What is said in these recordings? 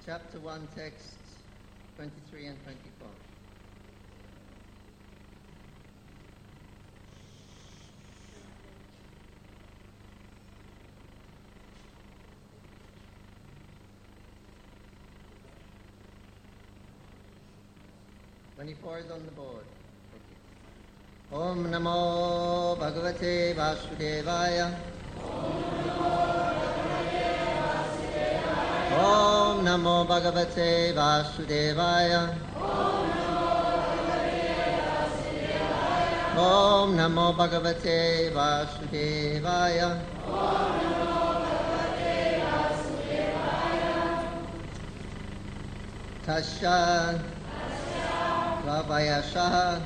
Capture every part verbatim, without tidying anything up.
chapter one, texts twenty-three and twenty-four. twenty-four is on the board. Om Namo Bhagavate Vasudevaya. Om Namo Bhagavate Vasudevaya. Om Namo Bhagavate Vasudevaya. Tasya Vavayasha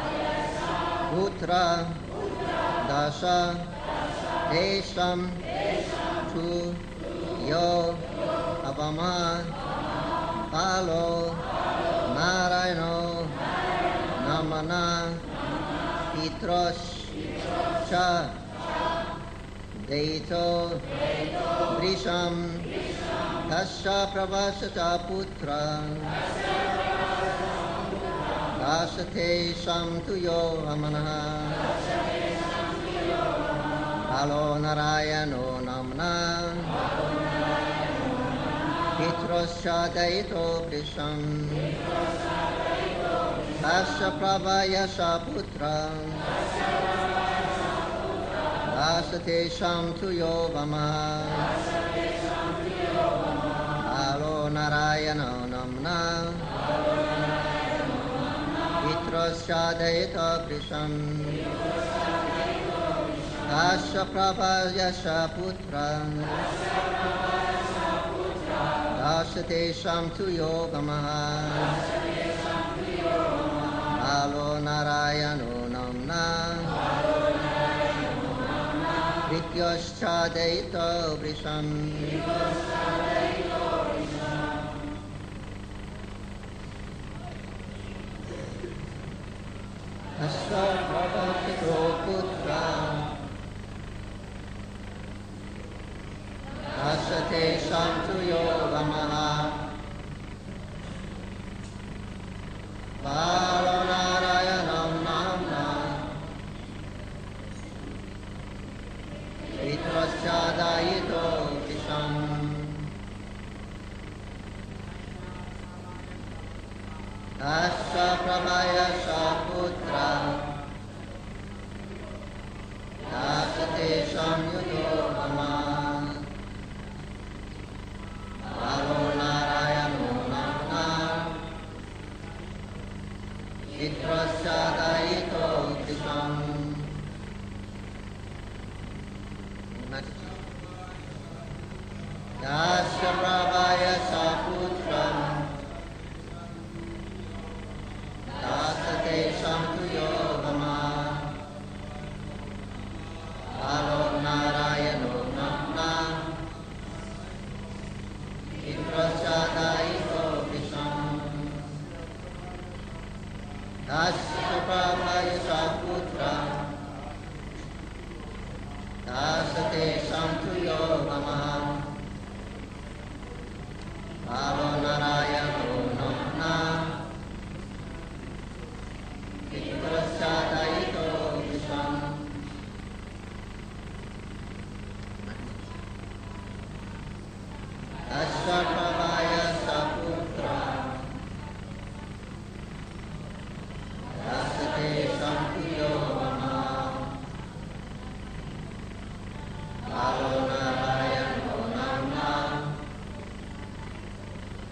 Putra Dasha Desham Tu Yo Avama Palo Narayano Namana Pitros Cha Deito Brisham Tasya Pravasata Putra Dasate Sham Tuyo Amanaha Palo Narayano Namana Pitros Chadaito Brisham Tasya Pravaya Shaputra Dasate Sham Tuyo Vama Palo Narayano Namana Pitros Chadaito Brisham Tasya Pravaya Shaputra Dasate Sham Tuyo Vamaha Alo Narayano Namna Vityos Chadaito Brisham Asya Pravasito Putra Dasate Sham Tuyo Vamaha Palo Narayanam Namna Pitros Chadaito Visham Tasya Pravaya Shaputra Dasate Sham Yudo Vama Palo Narayano Namna Pitros Chadaito Visham Dasya Pravaya Shaputra Dasate Sham Tuyo Vama Palo Narayano Namna Pitros Chadaito Visham Dasya Pravaya Shaputra Dasate Sham Tuyo Vama Palo Narayano Namna Pitros Chadaito Visham Dasya Pravaya Shaputra Dasate Sham Tuyo Vama Palo Narayano Namna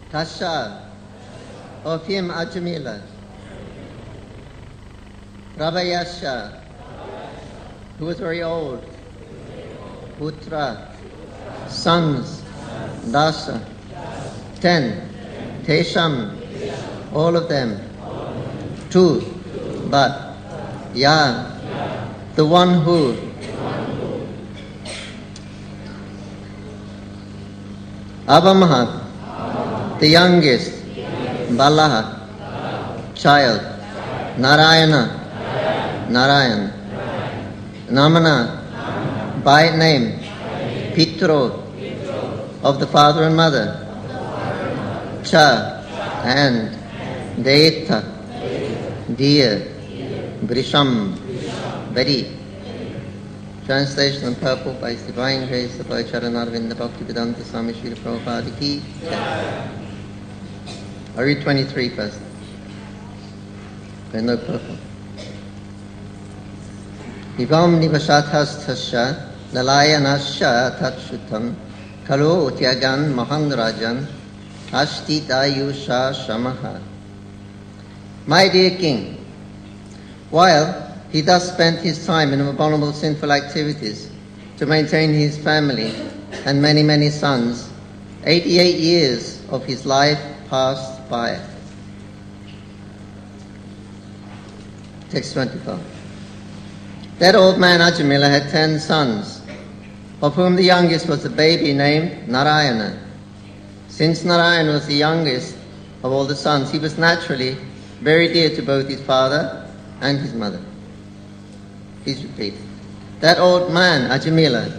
Tasha, of him Ajamila. Rabayasha, who was very old. Putra, sons, Dasa, ten. Tesham, all of them. Two, but. Ya, the one who. Abamaha, the youngest. Balaha, child. Narayana, Narayan. Namana, by name. Pitro, of the father and mother. Cha, and. Deta, dear. Brisham, very. Translation in purple by His Divine Grace of Charanarvinda Bhaktivedanta Swami Srila Prabhupada Ki. I read twenty-three first. There's no purple. Ivam nivashathasthasya lalayanasya tatshutam kalo utyagan mahan rajan ashti dayusha shamaha. My dear King, while he thus spent his time in abominable sinful activities to maintain his family and many, many sons, eighty-eight years of his life passed by. Text twenty-four. That old man Ajamila had ten sons, of whom the youngest was a baby named Narayana. Since Narayana was the youngest of all the sons, he was naturally very dear to both his father and his mother. Please repeat. That old man, Ajamila,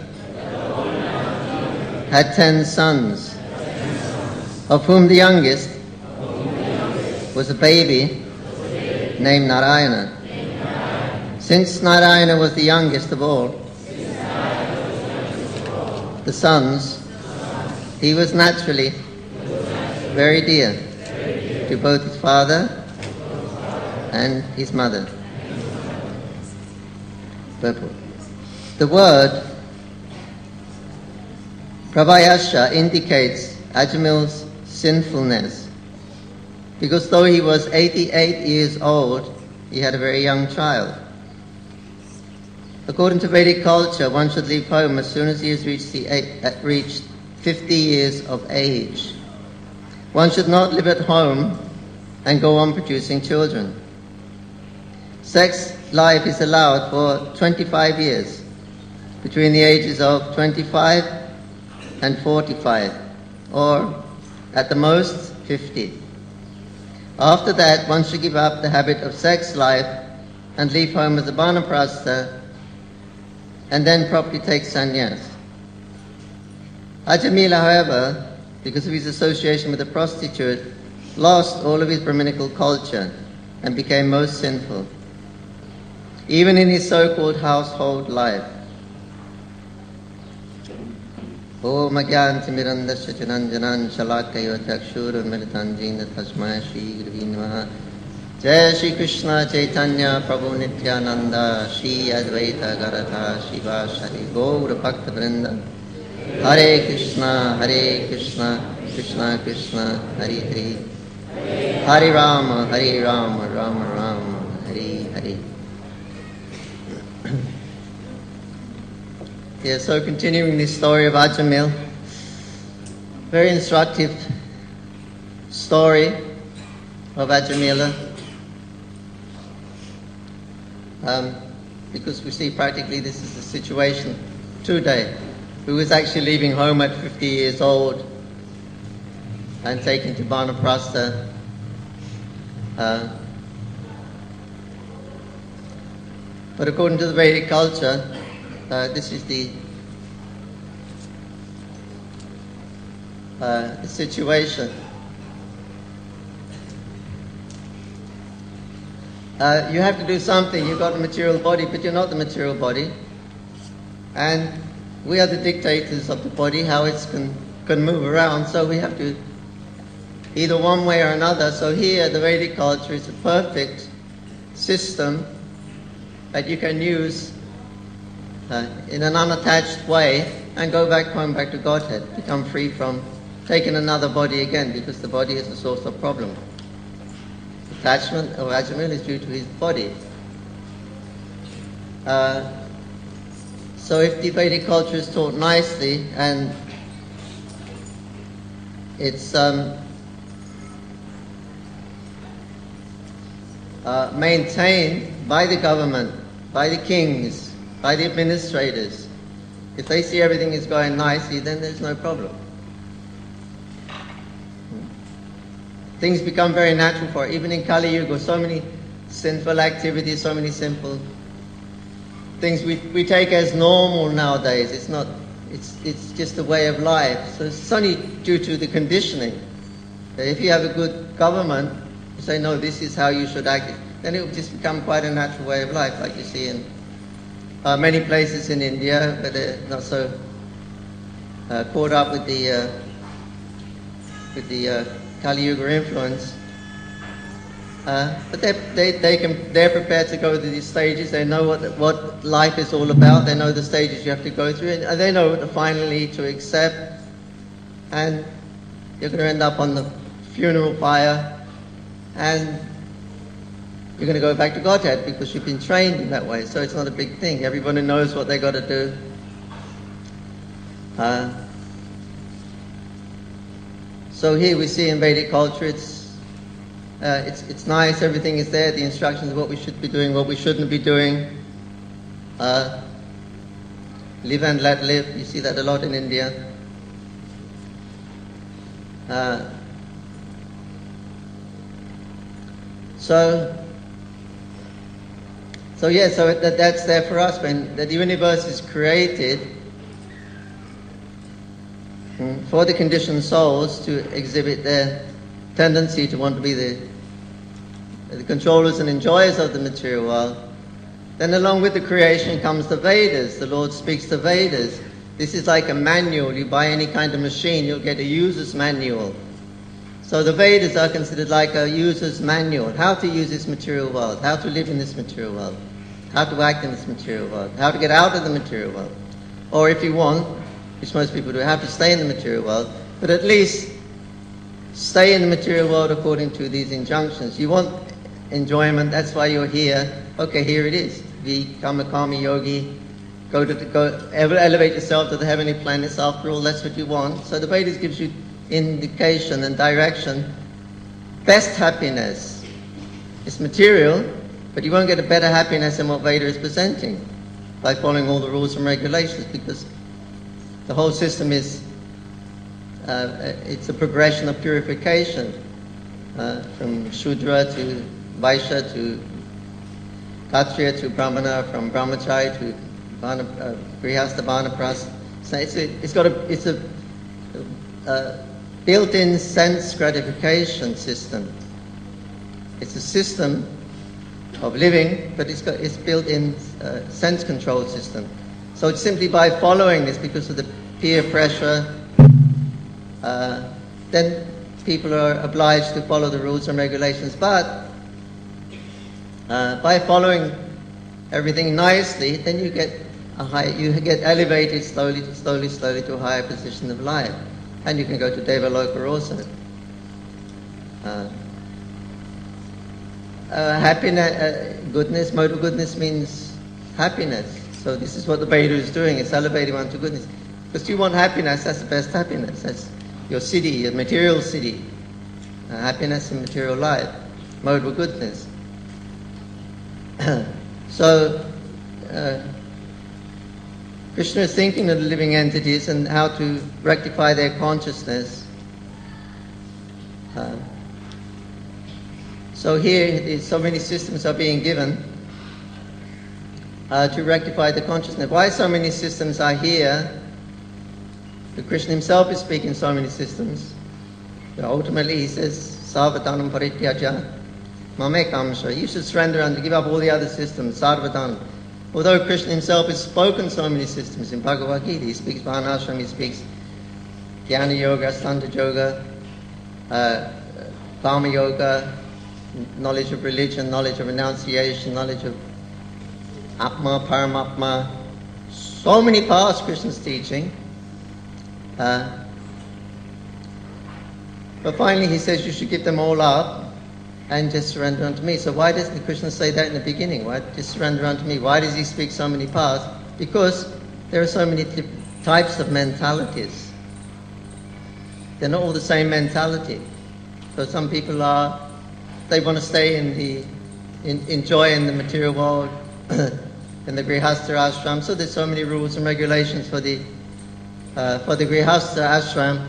had ten sons, of whom the youngest was a baby named Narayana. Since Narayana was the youngest of all the sons, he was naturally very dear to both his father and his mother. Purport. The word Prabhayasha indicates Ajamil's sinfulness, because though he was eighty-eight years old, he had a very young child. According to Vedic culture, one should leave home as soon as he has reached, the eight, uh, reached fifty years of age. One should not live at home and go on producing children. Sex life is allowed for twenty-five years, between the ages of twenty-five and forty-five, or at the most fifty. After that, one should give up the habit of sex life and leave home as a vanaprastha, and then properly take sannyas. Ajamila, however, because of his association with a prostitute, lost all of his Brahminical culture and became most sinful, even in his so-called household life. Om Agyantimirandasya Jananjanan Shalakayo Chakshur Militanjina Tasmaya Shri Gurave Namaha. Jai Shri Krishna Chaitanya Prabhu Nityananda Shri Advaita Garatha Shivashari Gaura Bhakta Vrinda. Hare Krishna Hare Krishna Krishna Krishna Hare Hare. Hare Rama Hare Rama Rama Rama Hare Hare. Yeah, so continuing this story of Ajamil, very instructive story of Ajamila, um, because we see practically this is the situation today, who was actually leaving home at fifty years old and taken to Vanaprastha. Uh, but according to the Vedic culture, Uh, this is the, uh, the situation. Uh, you have to do something. You've got a material body, but you're not the material body. And we are the dictators of the body, how it can, can move around. So we have to, either one way or another. So here, the Vedic culture is a perfect system that you can use Uh, in an unattached way and go back home, back to Godhead, become free from taken another body again, because the body is the source of problem. Attachment of Ajamil is due to his body. Uh, so if the Vedic culture is taught nicely and it's um, uh, maintained by the government, by the kings, by the administrators, if they see everything is going nicely, then there's no problem. Things become very natural for it. Even in Kali Yuga, so many sinful activities, so many simple things we, we take as normal nowadays. It's not, it's, it's just a way of life. So it's only due to the conditioning. If you have a good government, you say, no, this is how you should act, then it will just become quite a natural way of life, like you see in uh, many places in India, where they're not so uh, caught up with the, uh, with the uh, Kali Yuga influence. Uh, but they they they can they're prepared to go through these stages. They know what what life is all about. They know the stages you have to go through, and they know finally to accept. And you're going to end up on the funeral pyre, and you're going to go back to Godhead because you've been trained in that way. So it's not a big thing. Everybody knows what they got to do. Uh, so here we see in Vedic culture, it's. Uh, it's it's nice, everything is there, the instructions of what we should be doing, what we shouldn't be doing. Uh, live and let live, you see that a lot in India. Uh, so, so yeah, so that, that's there for us. When the universe is created mm, for the conditioned souls to exhibit their tendency to want to be the the controllers and enjoyers of the material world, then along with the creation comes the Vedas. The Lord speaks the Vedas. This is like a manual. You buy any kind of machine, you'll get a user's manual. So the Vedas are considered like a user's manual. How to use this material world, how to live in this material world, how to act in this material world, how to get out of the material world. Or if you want, which most people do, how to stay in the material world, but at least stay in the material world according to these injunctions. You want enjoyment, that's why you're here. Okay, here it is. Become a karma yogi, go to the, go elevate yourself to the heavenly planets. After all, that's what you want. So the Vedas gives you indication and direction. Best happiness is material, but you won't get a better happiness than what Veda is presenting by following all the rules and regulations, because the whole system is uh, it's a progression of purification uh, from Shudra to Vaishya to Kshatriya to Brahmana, from Brahmachari to Vana, uh, Grihastha, Vanaprastha. So it's, a, it's got a it's a, a built-in sense gratification system. It's a system of living, but it's got it's built-in uh, sense control system. So it's simply by following this, because of the peer pressure, uh, then people are obliged to follow the rules and regulations. But Uh, by following everything nicely, then you get a high, you get elevated slowly, slowly, slowly to a higher position of life, and you can go to Devaloka also. Uh, uh, happiness, uh, goodness, mode of goodness means happiness. So this is what the Veda is doing. It's elevating one to goodness. Because you want happiness, that's the best happiness. That's your city, your material city. Uh, happiness in material life, mode of goodness. So, uh, Krishna is thinking of the living entities and how to rectify their consciousness. Uh, so here, so many systems are being given uh, to rectify the consciousness. Why so many systems are here? The Krishna himself is speaking so many systems. But ultimately, he says, "Sarvatanam parityaja Mamekam." You should surrender and give up all the other systems, sarvatan. Although Krishna himself has spoken so many systems in Bhagavad Gita, he speaks Varnashram, he speaks Jnana Yoga, Stanta Yoga, uh, Karma Yoga, knowledge of religion, knowledge of renunciation, knowledge of Atma, Paramatma. So many paths Krishna's teaching. Uh, But finally he says you should give them all up and just surrender unto me. So why doesn't Krishna say that in the beginning? Why just surrender unto me? Why does he speak so many paths? Because there are so many t- types of mentalities. They're not all the same mentality. So some people are, they want to stay in the, in, enjoy in the material world, in the Grihastha ashram. So there's so many rules and regulations for the, uh, for the Grihastha ashram.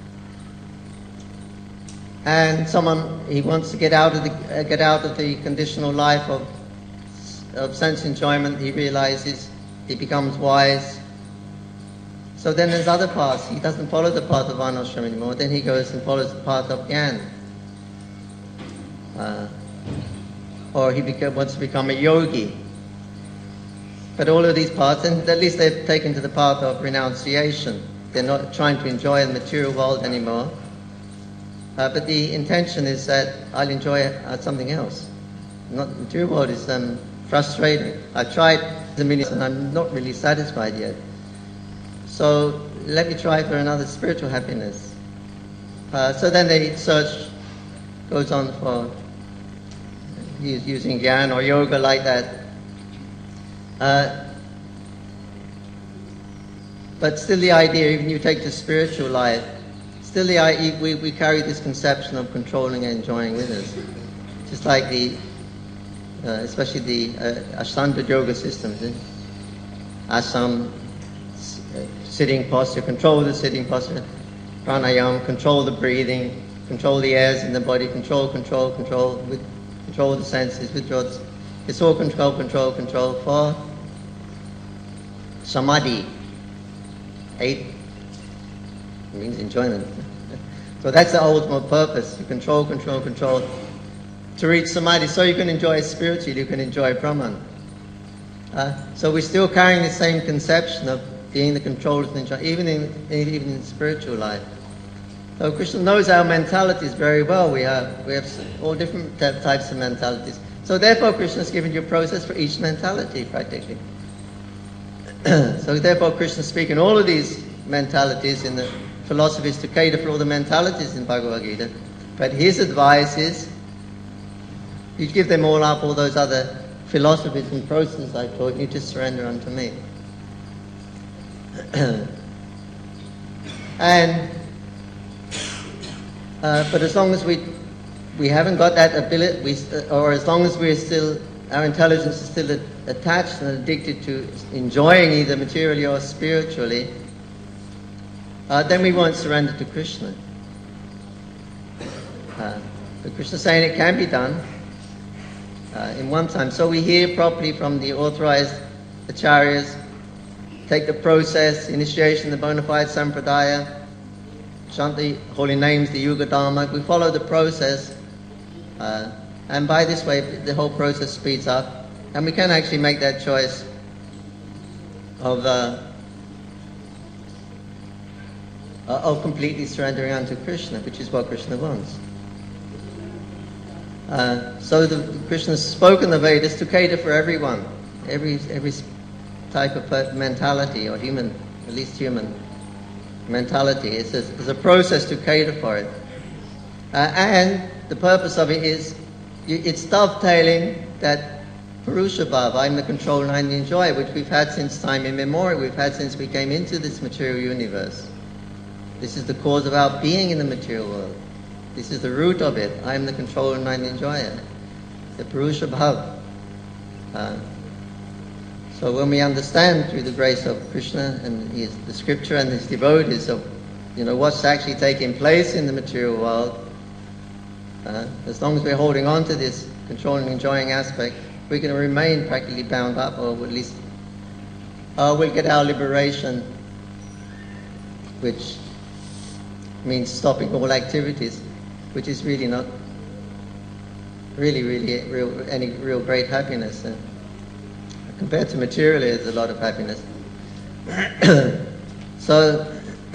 And someone, he wants to get out of the uh, get out of the conditional life of of sense enjoyment. He realizes, he becomes wise. So then there's other paths. He doesn't follow the path of Varnashram anymore. Then he goes and follows the path of Gyan. Uh, or he beca- wants to become a yogi. But all of these paths, and at least they've taken to the path of renunciation. They're not trying to enjoy the material world anymore. Uh, but the intention is that I'll enjoy uh, something else. Not the material world is um, frustrating. I've tried the millions and I'm not really satisfied yet. So let me try for another spiritual happiness. Uh, so then the search goes on for using Gyan or yoga like that. Uh, but still the idea, even you take the spiritual life, still the, we, we carry this conception of controlling and enjoying with us. Just like the, uh, especially the uh, Ashtanga yoga systems. Eh? Asam, uh, sitting posture, control the sitting posture. Pranayam, control the breathing, control the airs in the body, control, control, control, with, control the senses, withdraw. It's all control, control, control for samadhi. Eight means enjoyment. So that's the ultimate purpose. You control, control, control. To reach samadhi, so you can enjoy spiritually, you can enjoy Brahman. Uh, so we're still carrying the same conception of being the controllers and enjoy, even in even in spiritual life. So Krishna knows our mentalities very well. We have we have all different types of mentalities. So therefore Krishna's given you a process for each mentality practically. So therefore Krishna's speaking all of these mentalities in the philosophies to cater for all the mentalities in Bhagavad Gita. But his advice is, you give them all up, all those other philosophies and processes I taught you, to surrender unto me. And, uh, but as long as we we haven't got that ability, we, or as long as we're still, our intelligence is still attached and addicted to enjoying either materially or spiritually, Uh, then we won't surrender to Krishna. Uh, but Krishna is saying it can be done uh, in one time. So we hear properly from the authorized acharyas, take the process, initiation, the bona fide sampradaya, chant the holy names, the Yuga Dharma. We follow the process, uh, and by this way the whole process speeds up, and we can actually make that choice of uh, Uh, of completely surrendering unto Krishna, which is what Krishna wants. Uh, so the, Krishna spoke in the Vedas to cater for everyone, every every type of mentality, or human, at least human mentality. It's a, it's a process to cater for it. Uh, and the purpose of it is, it's dovetailing that Purusha Bhava, I'm the control and I'm the enjoyer, which we've had since time immemorial, we've had since we came into this material universe. This is the cause of our being in the material world. This is the root of it. I am the controller and I am the enjoyer. The Purusha Bhava. Uh, so when we understand through the grace of Krishna and his, the scripture and his devotees of, you know, what's actually taking place in the material world, uh, as long as we're holding on to this controlling and enjoying aspect, we're going to remain practically bound up, or at least uh, we'll get our liberation, which means stopping all activities, which is really not really, really real, any real great happiness. Uh, compared to materially, there's a lot of happiness. So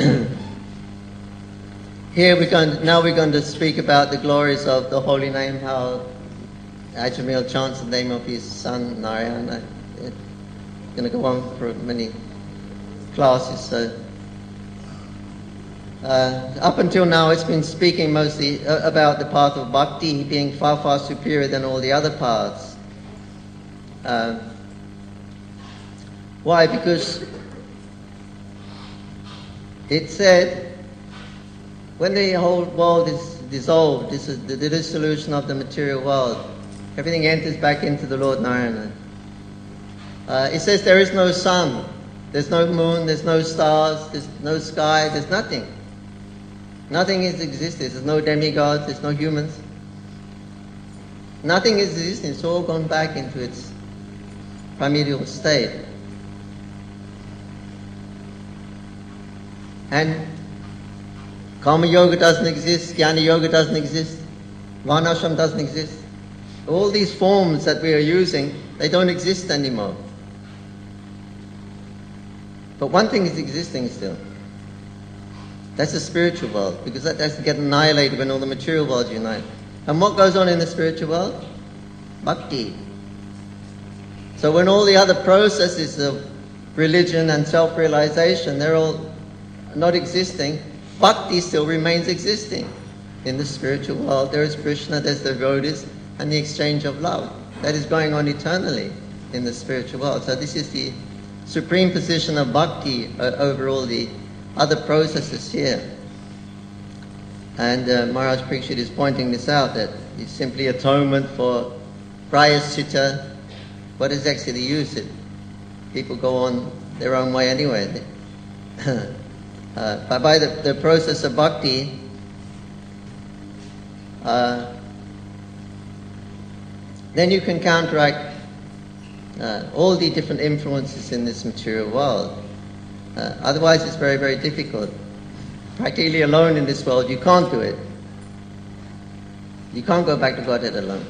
here we're going to, now we're going to speak about the glories of the holy name, how Ajamil chants the name of his son Narayana. It's going to go on for many classes, so Uh, up until now, it's been speaking mostly uh, about the path of bhakti being far, far superior than all the other paths. Uh, why? Because it said, when the whole world is dissolved, this is the dissolution of the material world, everything enters back into the Lord Narayana. Uh, it says there is no sun, there's no moon, there's no stars, there's no sky, there's nothing. Nothing is existing. There's no demigods, there's no humans. Nothing is existing. It's all gone back into its primordial state. And Karma Yoga doesn't exist, Jnana Yoga doesn't exist, Varnashram doesn't exist. All these forms that we are using, they don't exist anymore. But one thing is existing still. That's the spiritual world, because that doesn't get annihilated when all the material worlds unite. And what goes on in the spiritual world? Bhakti. So when all the other processes of religion and self-realization, they're all not existing, bhakti still remains existing. In the spiritual world, there is Krishna, there's the devotees, and the exchange of love. That is going on eternally in the spiritual world. So this is the supreme position of bhakti uh, over all the other processes here. And uh, Maharaj Parikshit is pointing this out, that it's simply atonement for prayaschitta. What is actually the use? It, people go on their own way anyway. uh, by by the, the process of bhakti, uh, then you can counteract uh, all the different influences in this material world. Uh, otherwise it's very, very difficult. Practically alone in this world, you can't do it. You can't go back to Godhead alone.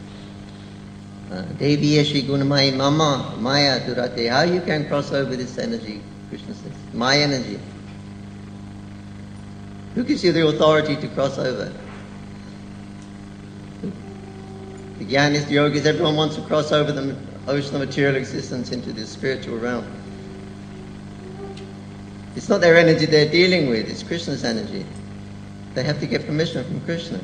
Devi Yeshi Gunamai Mama Maya Durate. How you can cross over this energy, Krishna says? My energy. Who gives you the authority to cross over? The Gyanis, the yogis, everyone wants to cross over the ocean of material existence into the spiritual realm. It's not their energy they're dealing with, it's Krishna's energy. They have to get permission from Krishna.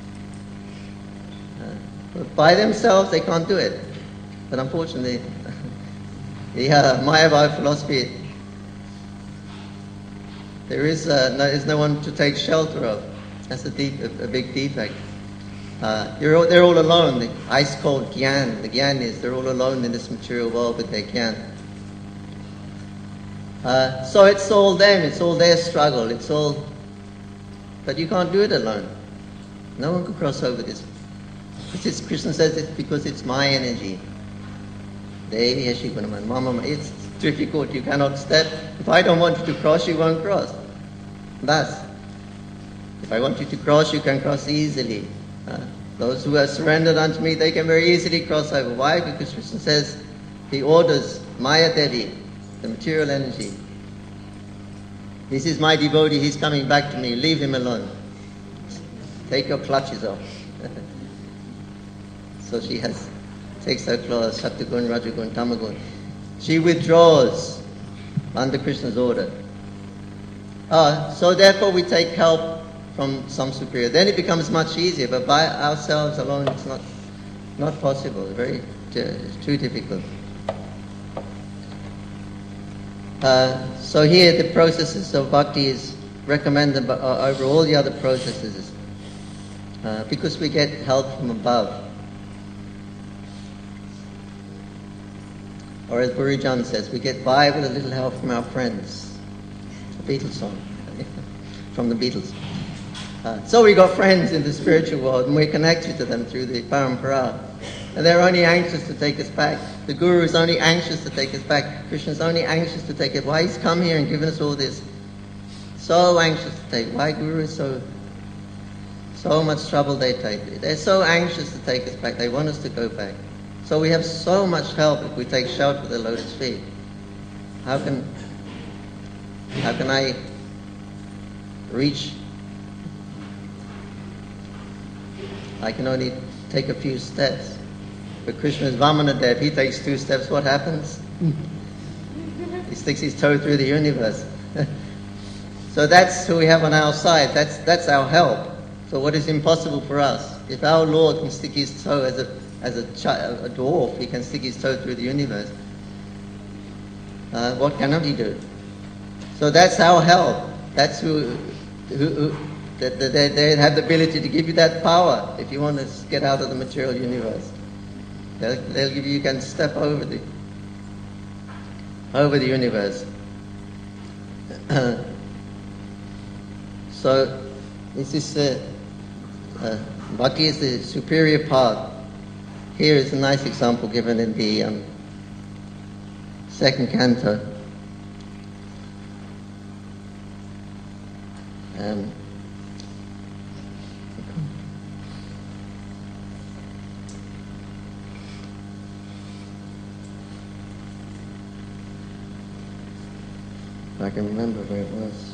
Uh, but by themselves they can't do it. But unfortunately, the uh, Mayavada philosophy, there is uh, no, there's no one to take shelter of. That's a, deep, a, a big defect. Uh, you're all, they're all alone. The ice-cold Gyan, the Gyan is, they're all alone in this material world with their Gyan. Uh, so it's all them, it's all their struggle, it's all... But you can't do it alone. No one can cross over this. It's, Krishna says it's because it's my energy. It's difficult, you cannot step. If I don't want you to cross, you won't cross. Thus, if I want you to cross, you can cross easily. Uh, those who are surrendered unto me, they can very easily cross over. Why? Because Krishna says, he orders Maya Devi, the material energy. This is my devotee, he's coming back to me, leave him alone. Take your clutches off. So she has, takes her claws, Satyagun, Rajagun, Tamagun. She withdraws under Krishna's order. Uh, so therefore we take help from some superior. Then it becomes much easier, but by ourselves alone it's not, not possible. It's very, it's too difficult. Uh, so here the processes of bhakti is recommended uh, over all the other processes uh, because we get help from above. Or as Burijan says, we get by with a little help from our friends. A Beatles song from the Beatles. Uh, so we got friends in the spiritual world and we're connected to them through the parampara. And they're only anxious to take us back. The Guru is only anxious to take us back. Krishna's only anxious to take us. Why he's come here and given us all this? So anxious to take. Why Guru is so, so much trouble they take. They're so anxious to take us back. They want us to go back. So we have so much help if we take shelter of the lotus feet. How can, how can I reach? I can only take a few steps. But Krishna is Vamanadev, he takes two steps, what happens? He sticks his toe through the universe. So that's who we have on our side. That's, that's our help. So what is impossible for us? If our Lord can stick his toe as a, as a, child, a dwarf, he can stick his toe through the universe. Uh, what cannot he do? So that's our help. That's who, who, who that, that they, they have the ability to give you that power if you want to get out of the material universe. They'll, they'll give you, you can step over the, over the universe. So this is uh, uh, Bhakti is the superior part. Here is a nice example given in the um, second canto. Um, if I can remember where it was.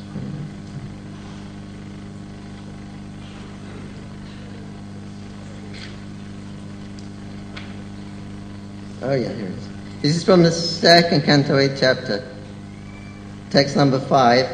Oh yeah, here it is. This is from the second canto, eighth chapter, text number five.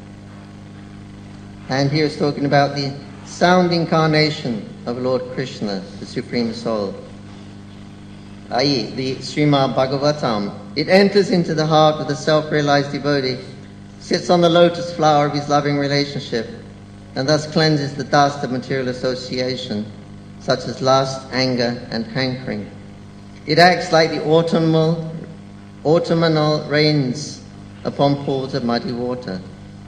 And here it's talking about the sound incarnation of Lord Krishna, the Supreme Soul, that is the Srimad Bhagavatam. It enters into the heart of the self-realized devotee, sits on the lotus flower of his loving relationship, and thus cleanses the dust of material association, such as lust, anger, and hankering. It acts like the autumnal, autumnal rains upon pools of muddy water.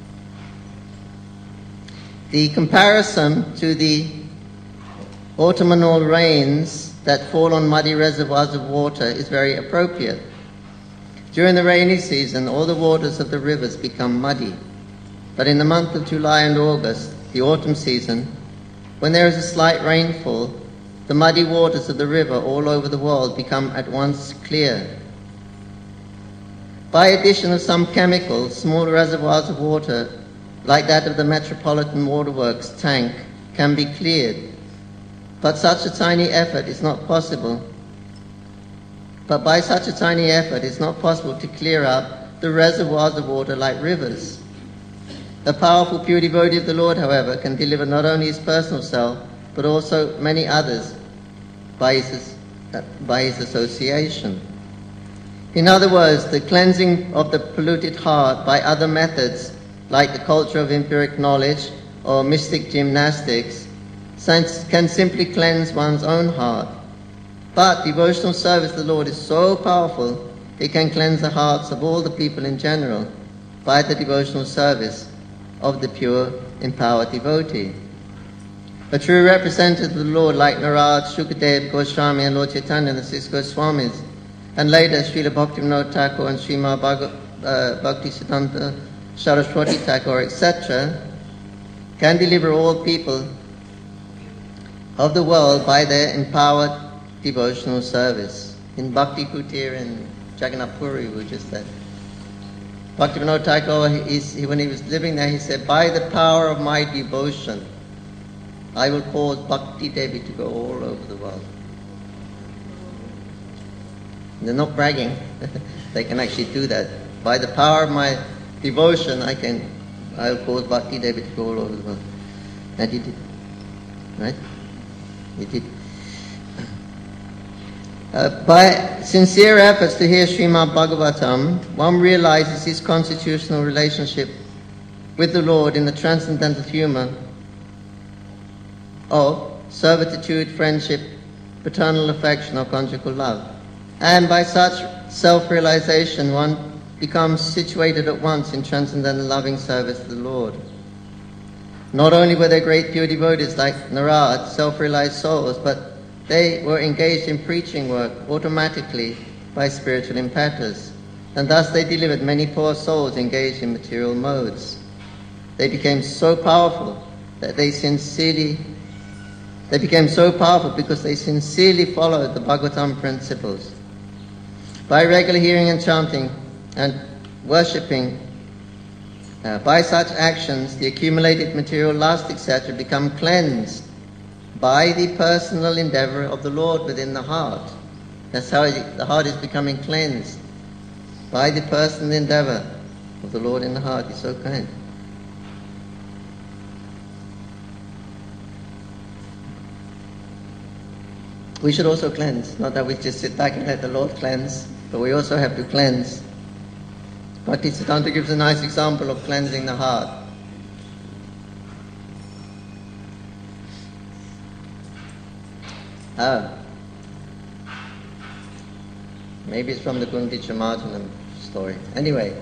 The comparison to the autumnal rains that fall on muddy reservoirs of water is very appropriate. During the rainy season, all the waters of the rivers become muddy. But in the month of July and August, the autumn season, when there is a slight rainfall, the muddy waters of the river all over the world become at once clear. By addition of some chemicals, small reservoirs of water, like that of the Metropolitan Waterworks tank, can be cleared. But such a tiny effort is not possible. But by such a tiny effort, it's not possible to clear up the reservoirs of water like rivers. The powerful pure devotee of the Lord, however, can deliver not only his personal self, but also many others by his, uh, by his association. In other words, the cleansing of the polluted heart by other methods, like the culture of empiric knowledge or mystic gymnastics, can simply cleanse one's own heart. But devotional service to the Lord is so powerful, it can cleanse the hearts of all the people in general by the devotional service of the pure, empowered devotee. A true representative of the Lord like Narad, Shukadev, Goswami and Lord Chaitanya and the six Goswamis, and later Srila Bhaktivinoda Thakur and Srimad Bhag- uh, Bhaktisiddhanta Saraswati Thakur, et cetera, can deliver all people of the world by their empowered devotional service. In Bhakti Kutir and Jagannath Puri, we just said. Bhaktivinoda Thakur, he, when he was living there, he said, by the power of my devotion, I will cause Bhakti Devi to go all over the world. They're not bragging. They can actually do that. By the power of my devotion, I can, I will cause Bhakti Devi to go all over the world. And he did. Right? He did. Uh, by sincere efforts to hear Srimad Bhagavatam, one realizes his constitutional relationship with the Lord in the transcendental humor of servitude, friendship, paternal affection, or conjugal love. And by such self-realization, one becomes situated at once in transcendental loving service to the Lord. Not only were there great pure devotees like Narad, self-realized souls, but they were engaged in preaching work automatically by spiritual impetus, and thus they delivered many poor souls engaged in material modes. They became so powerful that they sincerely, they became so powerful because they sincerely followed the Bhagavatam principles. By regular hearing and chanting and worshipping, uh, by such actions, the accumulated material lust, et cetera, become cleansed by the personal endeavor of the Lord within the heart. That's how it, the heart is becoming cleansed. By the personal endeavor of the Lord in the heart. He's so kind. we should also cleanse. Not that we just sit back and let the Lord cleanse, but we also have to cleanse. Bhaktisiddhanta gives a nice example of cleansing the heart. Ah. Maybe it's from the Gundicha Marjanam story. Anyway.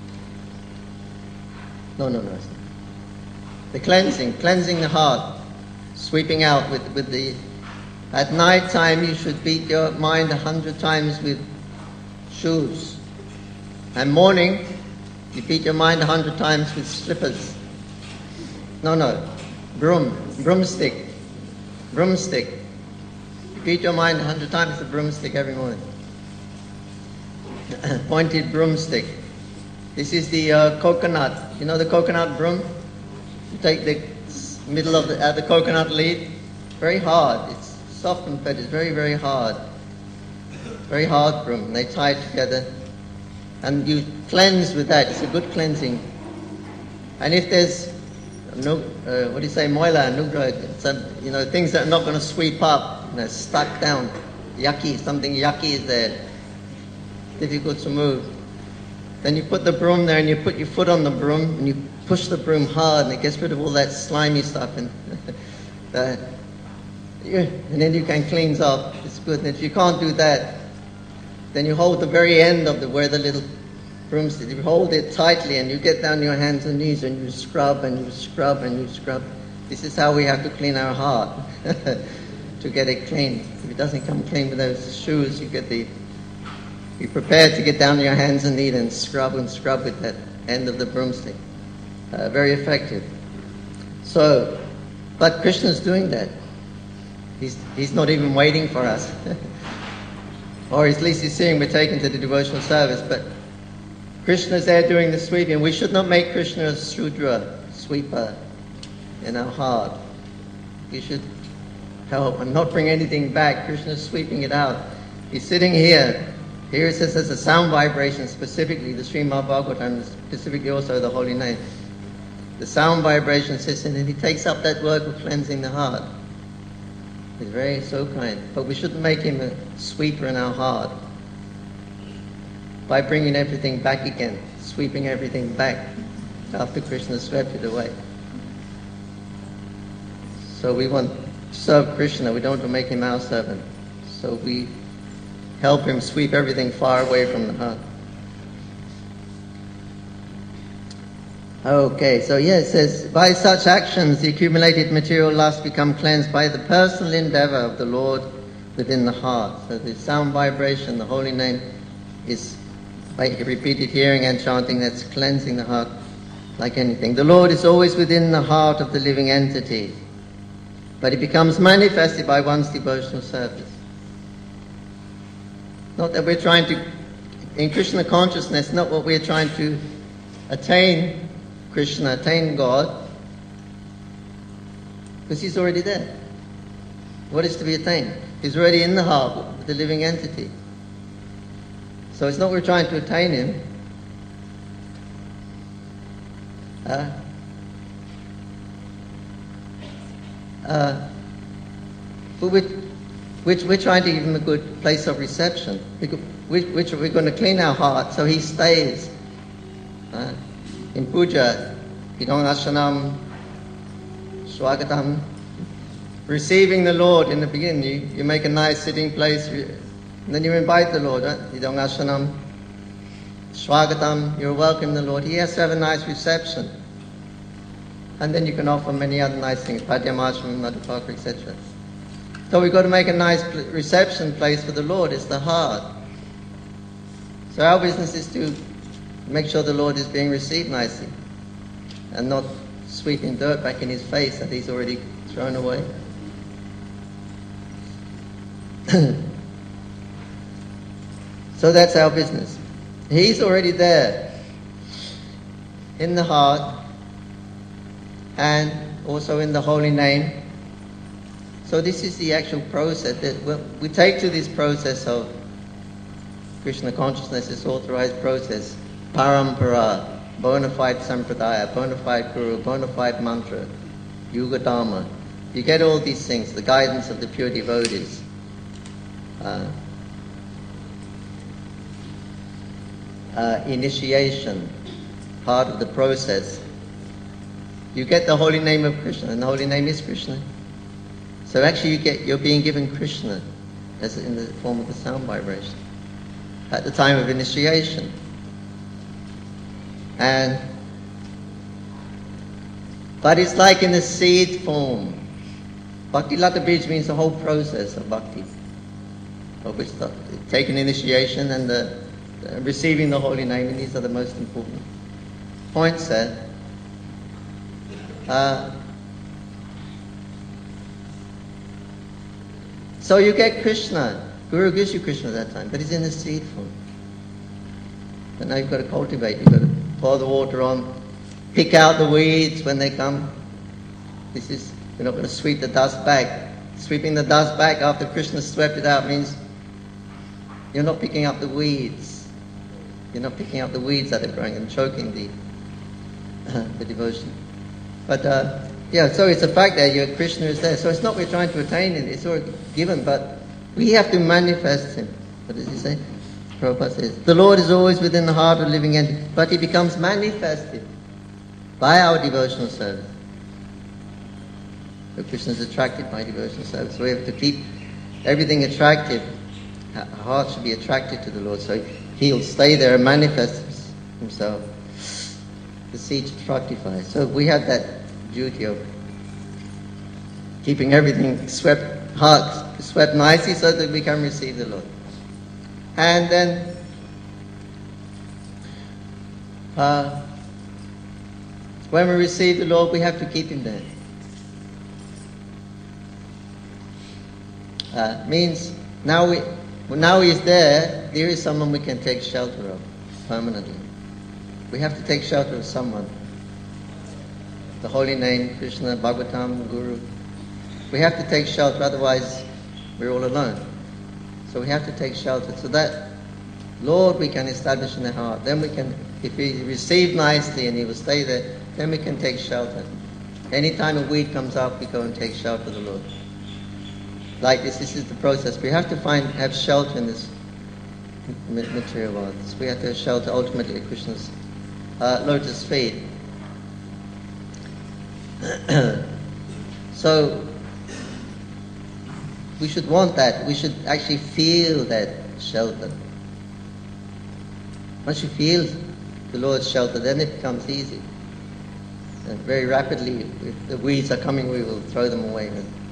No, no, no. It's not. The cleansing, cleansing the heart, sweeping out with, with the... At night time you should beat your mind a hundred times with shoes. And morning, you beat your mind a hundred times with slippers. No, no. Broom, broomstick, broomstick. You beat your mind a hundred times with a broomstick every morning. Pointed broomstick. This is the uh, coconut. You know the coconut broom? You take the middle of the, uh, the coconut leaf. Very hard. It's soft but it's very, very hard. Very hard broom. And they tie it together. And you cleanse with that. It's a good cleansing. And if there's, no, uh, what do you say, moila, nugra, some, you know, things that are not going to sweep up, you know, stuck down, yucky, something yucky is there, difficult to move. Then you put the broom there and you put your foot on the broom and you push the broom hard and it gets rid of all that slimy stuff. And, uh, and then you can cleanse up. It's good. And if you can't do that, then you hold the very end of the where the little broomstick, you hold it tightly and you get down your hands and knees and you scrub and you scrub and you scrub. This is how we have to clean our heart to get it clean. If it doesn't come clean with those shoes, you get the, you're prepared to get down your hands and knees and scrub and scrub with that end of the broomstick. Uh, very effective. So, but Krishna's doing that. He's, he's not even waiting for us. Or at least he's seeing we're taken to the devotional service, but Krishna's there doing the sweeping. We should not make Krishna a Shudra, sweeper, in our heart. We should help and not bring anything back. Krishna's sweeping it out. He's sitting here. Here it says there's a sound vibration, specifically the Srimad Bhagavatam, specifically also the holy name. The sound vibration sits in and he takes up that work of cleansing the heart. He's very so kind. But we shouldn't make him a sweeper in our heart by bringing everything back again, sweeping everything back after Krishna swept it away. So we want to serve Krishna. We don't want to make him our servant. So we help him sweep everything far away from the heart. Okay, so yeah, it says, by such actions the accumulated material lust become cleansed by the personal endeavor of the Lord within the heart. So the sound vibration, the holy name, is by repeated hearing and chanting, that's cleansing the heart like anything. The Lord is always within the heart of the living entity, but it becomes manifested by one's devotional service. Not that we're trying to, in Krishna consciousness, not what we're trying to attain Krishna, attain God, because he's already there. What is to be attained? He's already in the heart of the living entity. So it's not we're trying to attain him. Uh, uh, but we're, we're, we're trying to give him a good place of reception. Which, which we're going to clean our heart so he stays. Uh, In puja, idang ashanam, swagatam, receiving the Lord in the beginning, you, you make a nice sitting place, and then you invite the Lord, right? Idang ashanam, swagatam, you welcome the Lord. He has to have a nice reception. And then you can offer many other nice things, Padyamarcham, Madhupaka, et cetera. So we've got to make a nice reception place for the Lord. It's the heart. So our business is to make sure the Lord is being received nicely and not sweeping dirt back in his face that he's already thrown away. So that's our business. He's already there in the heart and also in the holy name. So this is the actual process that we take to this process of Krishna consciousness, this authorized process. Parampara, bona fide sampradaya, bona fide guru, bona fide mantra, yuga dharma. You get all these things, the guidance of the pure devotees. uh, uh, initiation, part of the process. You get the holy name of Krishna, and the holy name is Krishna. So actually you get, you're being given Krishna as in the form of a sound vibration at the time of initiation. And but it's like in the seed form. Bhakti Lata Bij means the whole process of bhakti, of which the, taking initiation and the, the receiving the holy name, and these are the most important points there. Uh, so you get Krishna. Guru gives you Krishna at that time, but he's in the seed form. But now you've got to cultivate. You've got to pour the water on, pick out the weeds when they come. This is, you're not going to sweep the dust back. Sweeping the dust back after Krishna swept it out means you're not picking up the weeds. You're not picking up the weeds that are growing and choking the the devotion. But uh, yeah, so it's a fact that your Krishna is there. So it's not we're trying to attain it; it's already given, but we have to manifest him. What does he say? Prabhupada says, the Lord is always within the heart of living entity, but he becomes manifested by our devotional service. So Krishna is attracted by devotional service. So we have to keep everything attractive. Our heart should be attracted to the Lord, so he'll stay there and manifest himself. The seed should fructify. So we have that duty of keeping everything swept, heart swept nicely so that we can receive the Lord. And then uh, when we receive the Lord, we have to keep him there. Uh, means now we, well, now he's there, there is someone we can take shelter of permanently. We have to take shelter of someone. The holy name, Krishna, Bhagavatam, Guru. We have to take shelter, otherwise we're all alone. So we have to take shelter. So that Lord we can establish in the heart. Then we can, if we receive nicely and he will stay there, then we can take shelter. Anytime a weed comes up, we go and take shelter of the Lord. Like this, this is the process. We have to find, have shelter in this material world. We have to have shelter ultimately at Krishna's uh, lotus feet. So we should want that. We should actually feel that shelter. Once you feel the Lord's shelter, then it becomes easy. And very rapidly, if the weeds are coming, we will throw them away.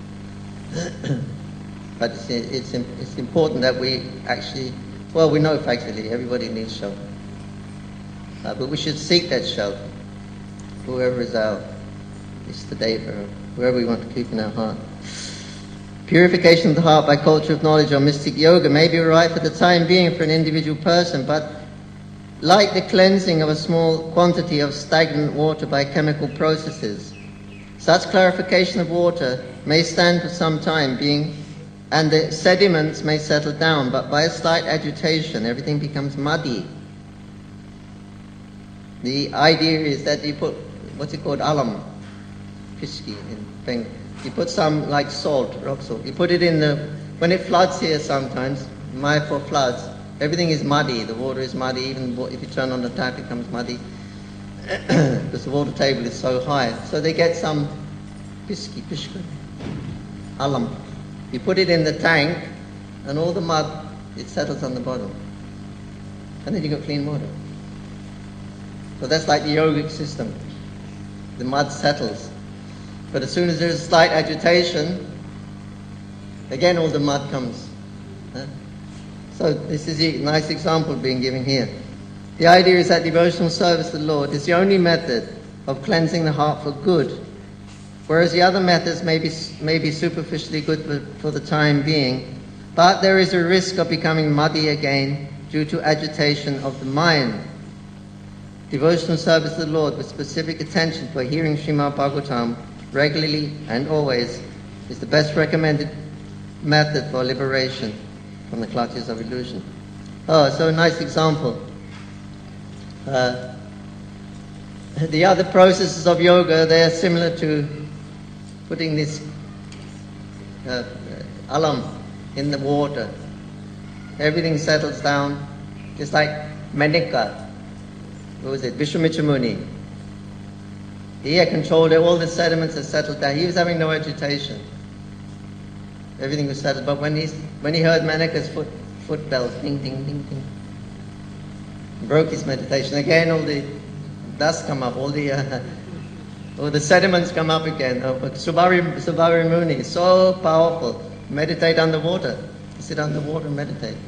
But it's, it's, it's important that we actually, well, we know factually everybody needs shelter. Uh, but we should seek that shelter. Whoever is our Istadeva, whoever we want to keep in our heart. Purification of the heart by culture of knowledge or mystic yoga may be right for the time being for an individual person, but like the cleansing of a small quantity of stagnant water by chemical processes, such clarification of water may stand for some time being, and the sediments may settle down, but by a slight agitation everything becomes muddy. The idea is that you put, what's it called, alam, piski in Bengal. You put some like salt, rock salt. You put it in the, when it floods here sometimes, Mayapur floods, everything is muddy. The water is muddy. Even if you turn on the tap, it becomes muddy because the water table is so high. So they get some piski, pishka, alam. You put it in the tank, and all the mud, it settles on the bottom. And then you got clean water. So that's like the yogic system. The mud settles. But as soon as there's a slight agitation, again all the mud comes. Huh? So this is a nice example being given here. The idea is that devotional service to the Lord is the only method of cleansing the heart for good, whereas the other methods may be, may be superficially good for, for the time being, but there is a risk of becoming muddy again due to agitation of the mind. Devotional service to the Lord with specific attention for hearing Srimad Bhagavatam regularly and always is the best recommended method for liberation from the clutches of illusion. Oh, so a nice example. Uh, the other processes of yoga, they are similar to putting this uh, alam in the water. everything settles down, just like Manika. What was it? Vishwamitra Muni. He had controlled it, all the sediments had settled down. He was having no agitation. Everything was settled. But when he, when he heard Manika's foot, foot bells, ding, ding, ding, ding, broke his meditation. Again, all the dust come up, all the uh, all the sediments come up again. Oh, but Subari, Subari Muni is so powerful. Meditate underwater. Sit underwater and meditate.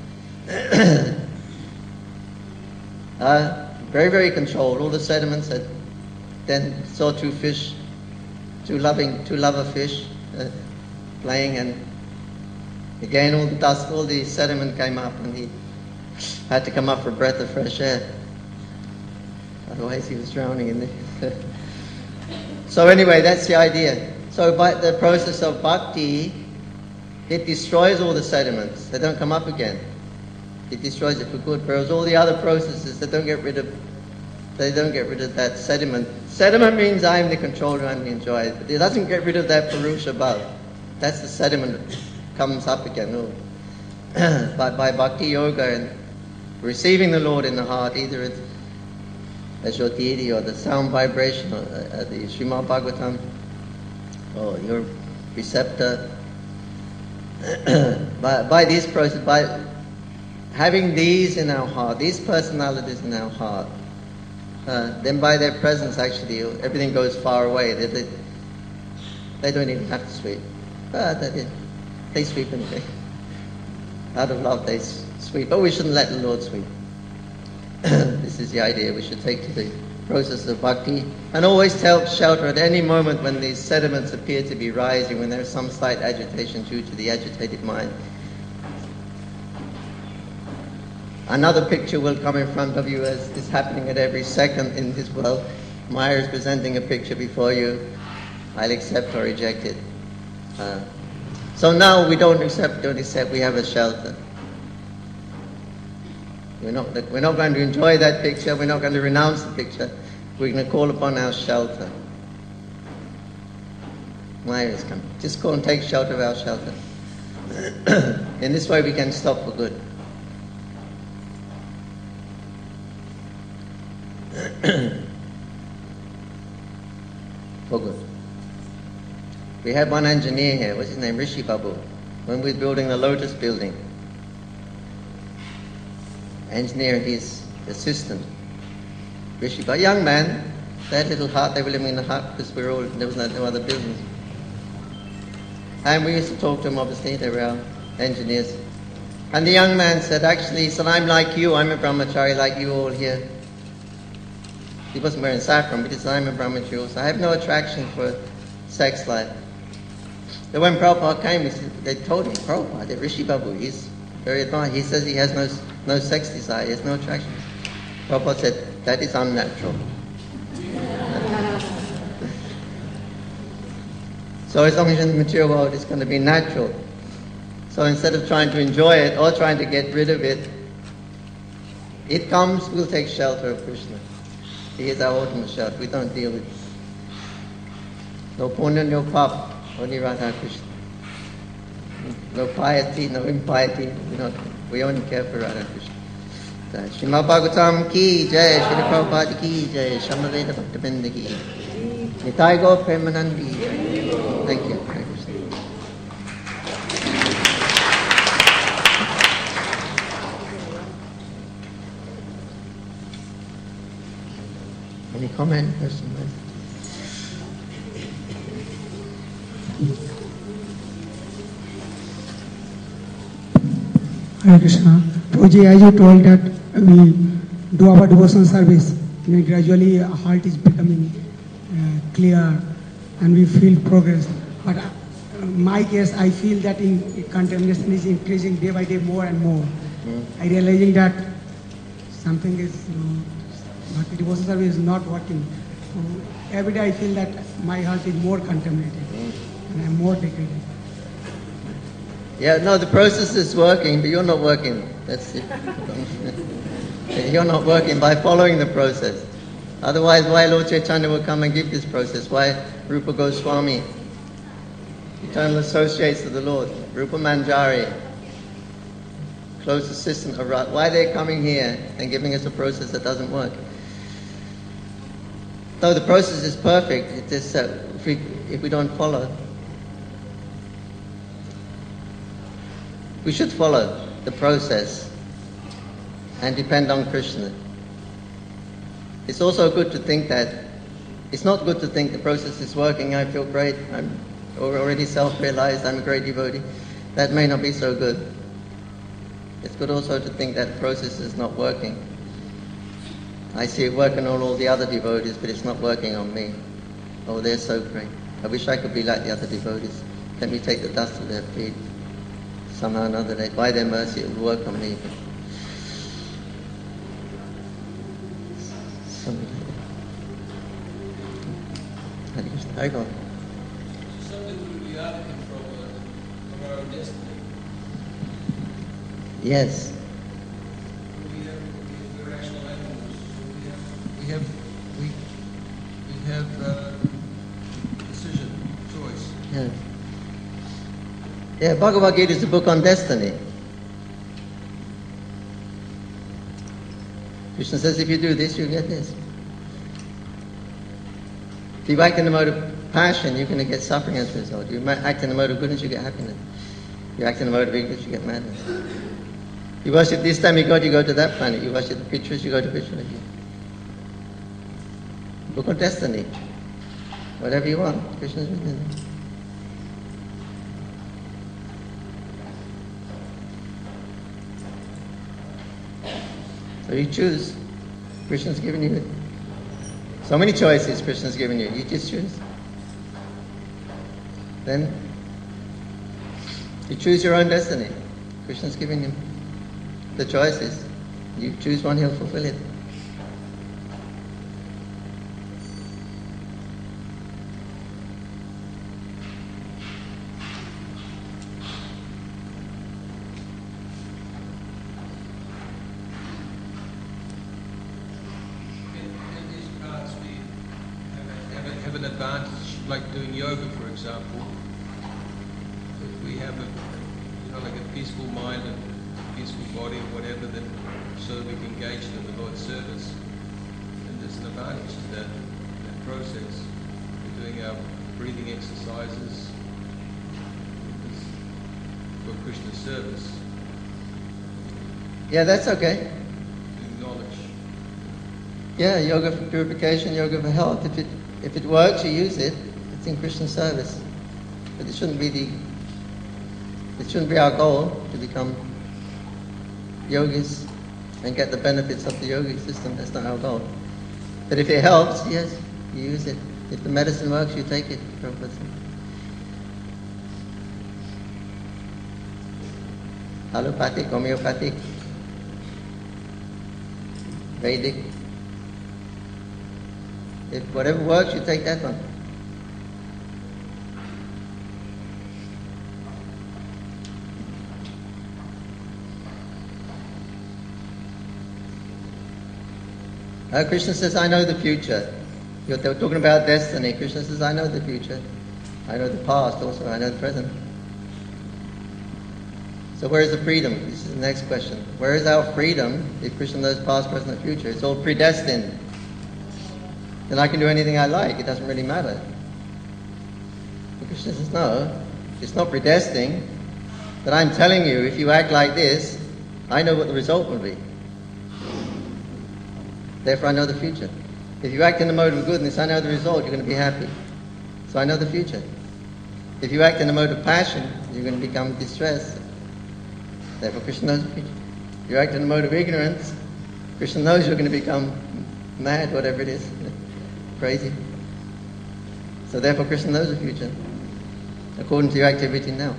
uh, very, very controlled. All the sediments had. Then saw two fish, two loving, two lover fish uh, playing, and again all the dust, all the sediment came up, and he had to come up for a breath of fresh air. Otherwise, he was drowning in there. So anyway, that's the idea. So by the process of bhakti, it destroys all the sediments. They don't come up again. It destroys it for good. Whereas all the other processes, they don't get rid of. They don't get rid of that sediment. Sediment means I'm the controller, I'm the enjoyer. But it doesn't get rid of that Purusha above. That's the sediment that comes up again. Oh. by, by bhakti yoga and receiving the Lord in the heart, either it's as your deity or the sound vibration or uh, the Srimad Bhagavatam or your preceptor. by, by this process, by having these in our heart, these personalities in our heart, Uh, then by their presence, actually, everything goes far away. They, they, they don't even have to sweep. But they, they sweep anyway. Out of love, they sweep. But we shouldn't let the Lord sweep. This is the idea. We should take to the process of bhakti and always tell, shelter at any moment when these sediments appear to be rising, when there's some slight agitation due to the agitated mind. Another picture will come in front of you as is happening at every second in this world. Maya is presenting a picture before you. I'll accept or reject it. Uh, so now we don't accept, don't accept, we have a shelter. We're not, we're not going to enjoy that picture, we're not going to renounce the picture. We're going to call upon our shelter. Maya is coming. Just go and take shelter of our shelter. In this way we can stop for good. For good. We had one engineer here, what's his name? Rishi Babu. When we were building the Lotus building. Engineer and his assistant. Rishi Babu, young man, that little hut, they were living in a hut because we were all, there was no, no other business. And we used to talk to them, obviously, they were our engineers. And the young man said, actually, he said, I'm like you, I'm a brahmachari like you all here. He wasn't wearing saffron, but he said, I'm a brahmachari also. I have no attraction for sex life. So when Prabhupada came, he said, they told him, Prabhupada, that Rishi Babu, he's very advanced. He says he has no, no sex desire, he has no attraction. Prabhupada said, that is unnatural. So as long as in the material world, it's going to be natural. So instead of trying to enjoy it or trying to get rid of it, it comes, we'll take shelter of Krishna. He is our ultimate shelter. We don't deal with it. No punya, no pap, only Radha Krishna. No piety, no impiety. We, not, we only care for Radha Krishna. Srimad Bhagavatam ki jai, Srila Prabhupada ki jai, Shamaveda Bhaktabinda ki. Nitai Gaur Premanandi. Thank you. Hare Krishna. Any comment? Question? Hare Krishna. Prabhuji, as you told that we do our devotional service, and gradually our heart is becoming uh, clear and we feel progress. But uh, my case, I feel that in, contamination is increasing day by day more and more. Mm. I realizing that something is, you know, but the devotional service is not working. So every day I feel that my heart is more contaminated mm. and I'm more degraded. Yeah, no, the process is working, but you're not working. That's it. You're not working by following the process. Otherwise, why Lord Chaitanya will come and give this process? Why Rupa Goswami, eternal associates of the Lord, Rupa Manjari, closed system of why they're coming here and giving us a process that doesn't work. Though the process is perfect, it is uh, if we if we don't follow. We should follow the process and depend on Krishna. It's also good to think that it's not good to think the process is working. I feel great. I'm already self-realized. I'm a great devotee. That may not be so good. It's good also to think that the process is not working. I see it working on all the other devotees, but it's not working on me. Oh, they're so great. I wish I could be like the other devotees. Let me take the dust of their feet. Somehow or another, they, by their mercy, it will work on me. Something like that. Hang on. Something would be out of control of our own destiny. Yes. We have, we're rational animals. So we have, we have, we, we have uh, decision, choice. Yeah. Yeah, Bhagavad Gita is a book on destiny. Krishna says if you do this, you get this. If you act in the mode of passion, you're going to get suffering as a result. You act in the mode of goodness, you get happiness. You act in the mode of ignorance, you get madness. You worship this time, you go, you go to that planet. You worship the pictures, you go to picture again. Book on destiny. Whatever you want, Krishna's within it. So you choose. Krishna's given you so many choices. Krishna's given you. You just choose. Then you choose your own destiny. Krishna's given you the choices. You choose one, he'll fulfill it. An advantage, like doing yoga, for example. If we have a, you know, like a peaceful mind and a peaceful body or whatever, then so we can engage in the Lord's service. And there's an advantage to that, that process. We're doing our breathing exercises for Krishna's service. Yeah, that's okay. Doing knowledge. Yeah, yoga for purification, yoga for health. If it If it works, you use it. It's in Krishna's service. But it shouldn't be the it shouldn't be our goal to become yogis and get the benefits of the yogi system. That's not our goal. But if it helps, yes, you use it. If the medicine works, you take it. Allopathic, homeopathic, Vedic. If whatever works, you take that one. Uh, Krishna says, I know the future. You're, they were talking about destiny. Krishna says, I know the future. I know the past also. I know the present. So where is the freedom? This is the next question. Where is our freedom if Krishna knows past, present, and future? It's all predestined. Then I can do anything I like. It doesn't really matter. But Krishna says, no, it's not predestined. But I'm telling you, if you act like this, I know what the result will be. Therefore, I know the future. If you act in the mode of goodness, I know the result. You're going to be happy. So I know the future. If you act in the mode of passion, you're going to become distressed. Therefore, Krishna knows the future. If you act in the mode of ignorance, Krishna knows you're going to become mad, whatever it is. Crazy. So therefore Krishna knows the future according to your activity now.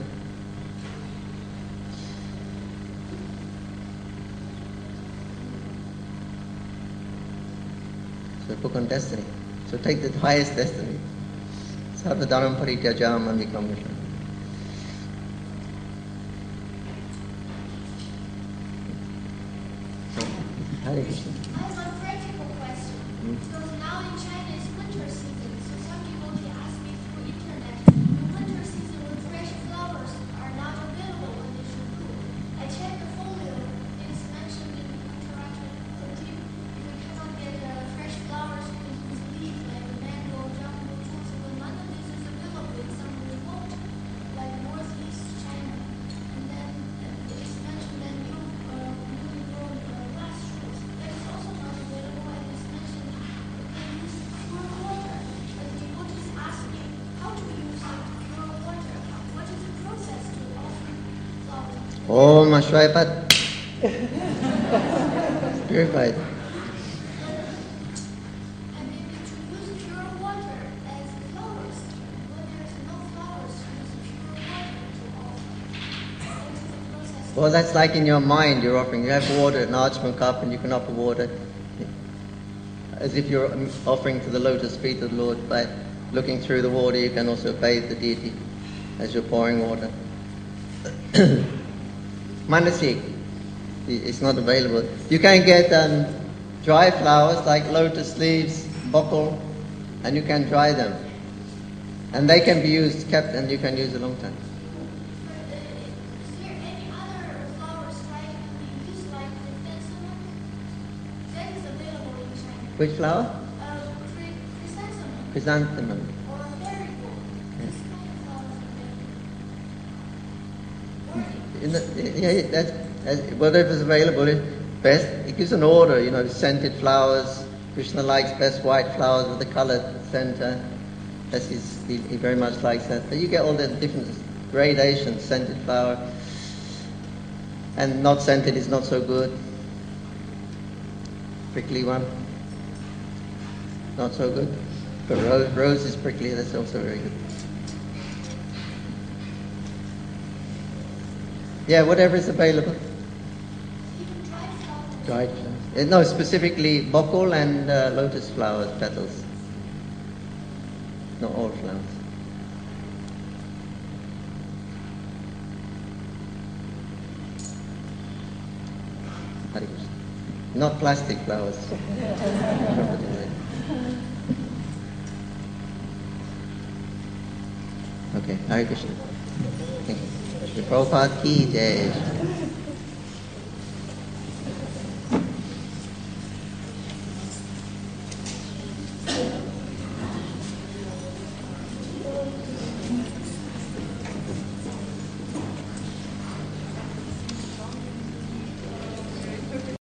So book on destiny. So take the highest destiny. Sarvadhanam parityajam and become Vishnu. Hare Krishna. I have a practical question. So now in China it's winter season, so some people they ask me through internet, in winter season when fresh flowers are not available when they should do. I checked the folio Om Ashwaipat. Purified. And maybe to use pure water as flowers. When there's no flowers, use pure water to offer. What is the process? Well, that's like in your mind you're offering. You have water, an Ajman cup, and you can offer water as if you're offering to the lotus feet of the Lord. By looking through the water, you can also bathe the deity as you're pouring water. Manasik, it's not available. You can get um, dry flowers like lotus leaves, bokol, and you can dry them. And they can be used, kept, and you can use a long time. Is there any other flowers that can be used like the chrysanthemum? That is available in China. Which flower? Uh, chry- chrysanthemum Chrysanthemum. or marigold. This kind of flowers are available. In the, yeah, yeah, that's, that's, whatever's available is best. It gives an order, you know, scented flowers. Krishna likes best white flowers with the coloured centre. That's his, he, he very much likes that. But you get all the different gradations, scented flower. And not scented is not so good. Prickly one, not so good. But rose, rose is prickly, that's also very good. Yeah, whatever is available. Even dried flowers. Dried flowers. Uh, No, specifically bokol and uh, lotus flowers, petals. Not all flowers. Hare Krishna. Not plastic flowers. Okay, Hare Krishna. Thank you. Shri Prabhupada ki jai.